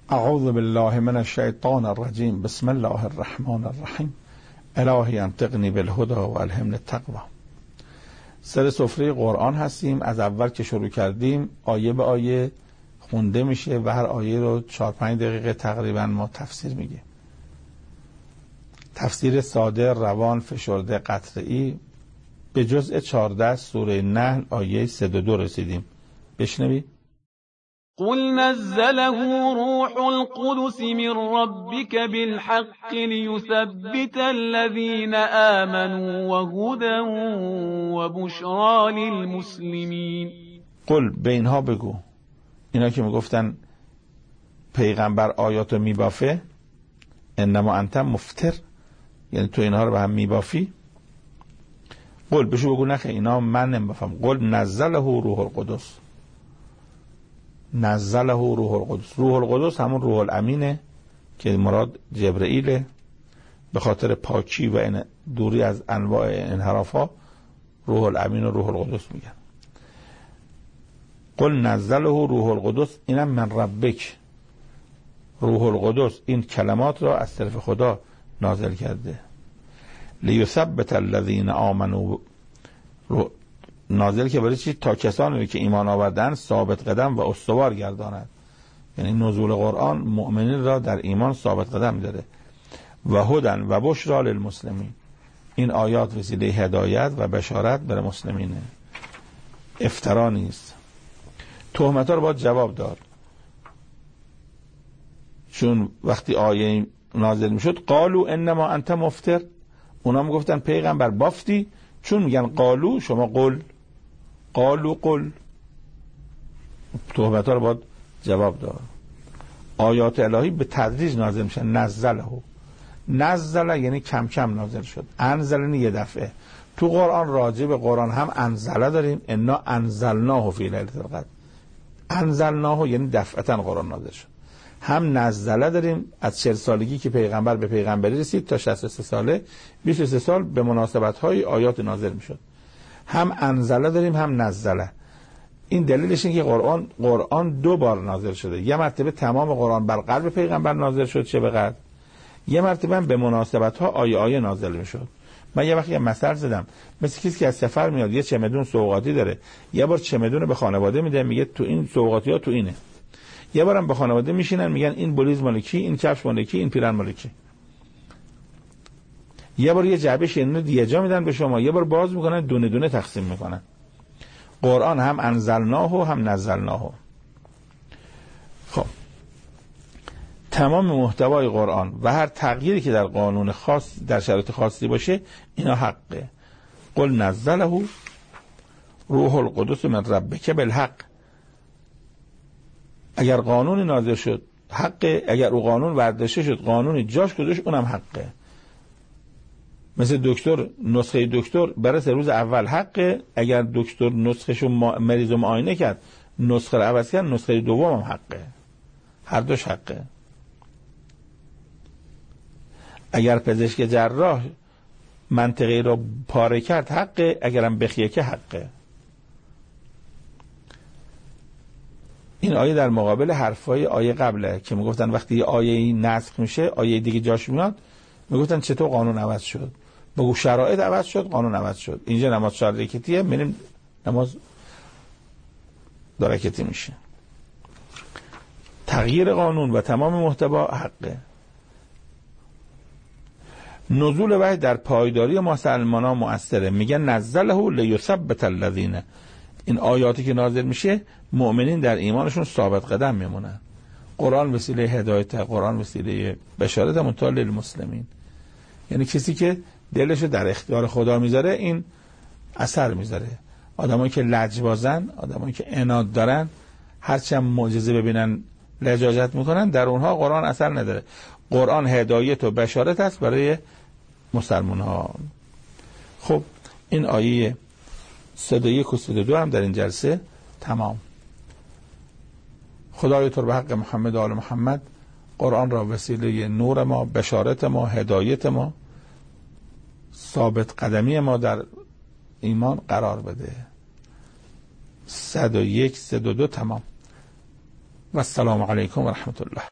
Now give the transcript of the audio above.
اعوذ بالله من الشیطان الرجیم. بسم الله الرحمن الرحیم. الهی انطقنی بالهدى و الهمنی التقوی. سر سفره قرآن هستیم. از اول که شروع کردیم آیه به آیه خونده میشه و هر آیه رو 4-5 دقیقه تقریبا ما تفسیر میگه. تفسیر ساده، روان، فشرده، قطعی. به جزء 14 سوره نحل آیه 3-2 رسیدیم. بشنوید. قل نزله روح القدس من ربك بالحق ليثبت الذين آمنوا وهدى وبشرى للمسلمين. قل به اینها بگو، اینا که میگفتن پیغمبر آیاتو میبافه، انما انت مفتر، یعنی تو اینها رو به هم میبافی. قل بشو بگو نخه اینا من نمیبافم. قل نزله روح القدس. نزله روح القدس. روح القدس همون روح الامینه که مراد جبرئیله، به خاطر پاکی و دوری از انواع انحرافا روح الامین و روح القدس میگن. قل نزله روح القدس، اینم من ربک. روح القدس این کلمات را از طرف خدا نازل کرده. لیثبت الذین آمنوا، نازل که برای چی؟ تا کسانی که ایمان آوردن ثابت قدم و استوار گرداند. یعنی نزول قرآن مؤمنین را در ایمان ثابت قدم داره. و هدن و بشرا للمسلمین، این آیات وسیله هدایت و بشارت برای مسلمینه، افترا نیست. تهمت ها رو باید جواب داد، چون وقتی آیه نازل میشد قالو انما انت مفتر، اونا میگفتن پیغمبر بافتی، چون میگن قالو شما قل، قالو قل. تهمت ها رو باید جواب داد. آیات الهی به تدریج نازل میشن. نزله، نزله یعنی کم کم نازل شد. انزلنی یه دفعه. تو قرآن راجع به قرآن هم انزله داریم، انا انزلناه فی لیلة القدر. انزلناه یعنی دفعتا قرآن نازل شد. هم نزله داریم از 40 سالگی که پیغمبر به پیغمبری رسید تا 63 ساله، 23 سال به مناسبت های آیات نازل میشد. هم انزله داریم هم نزله. این دلیلش اینه که قرآن 2 بار نازل شده. یه مرتبه تمام قرآن بر قلب پیغمبر نازل شد چه به قدر، یه مرتبه به مناسبت ها آیه نازل میشد. من یه وقتی مثل زدم، مثل کسی که از سفر میاد یه چمدون سوغاتی داره، یه بار چمدون به خانواده میده، میگه تو این سوغاتی ها تو اینه. یه بارم به خانواده میشینن میگن این بلیز مال کی، این کفش مال کی، این پیرن مال کی. یه بار یه جعبه شیرینی دیگه جا میدن به شما، یه بار باز میکنن دونه دونه تقسیم میکنن. قرآن هم انزلناه و هم نزلناه. خب تمام محتوای قرآن و هر تغییری که در قانون خاص در شرایط خاصی باشه اینا حقه. قل نزله روح القدس من ربک بالحق. اگر قانونی نازل شد حقه، اگر او قانون ورداشته شد قانونی جاش گذاشت اونم حقه. مثل دکتر نسخه دکتر برای 3 روز اول حقه، اگر دکتر نسخه‌شو مریض رو معاینه کرد نسخه رو عوض کرد نسخه دوم هم حقه. هر دوش حقه. اگر پزشک جراح منطقه رو پاره کرد حقه، اگرم بخیه که حقه. این آیه در مقابل حرفای آیه قبله که میگفتن وقتی یه آیه نسخ میشه آیه دیگه جاش میاد، میگفتن چطور قانون عوض شد؟ بگو شرایط عوض شد قانون عوض شد. اینجا نماز 4 رکعتیه، میریم نماز 2 رکعتی میشه. تغییر قانون و تمام محتوا حقه. نزول وحی در پایداری مسلمانان مؤثره. میگن نزله لیثبت الذین، این آیاتی که نازل میشه مؤمنین در ایمانشون ثابت قدم میمونن. قرآن وسیله هدایت، قرآن وسیله بشارت منتهی للمسلمین. یعنی کسی که دلشو در اختیار خدا میذاره این اثر میذاره. آدمایی که لجبازن، آدمایی که عناد دارن، هرچند معجزه ببینن لجاجت میکنن، در اونها قرآن اثر نداره. قرآن هدایت و بشارت است برای مسلمان ها. خب این آیه 101 و 102 هم در این جلسه تمام. خدای تو به حق محمد و آل محمد قرآن را وسیله نور ما، بشارت ما، هدایت ما، ثابت قدمی ما در ایمان قرار بده. 101 102 تمام. و السلام علیکم و رحمت الله.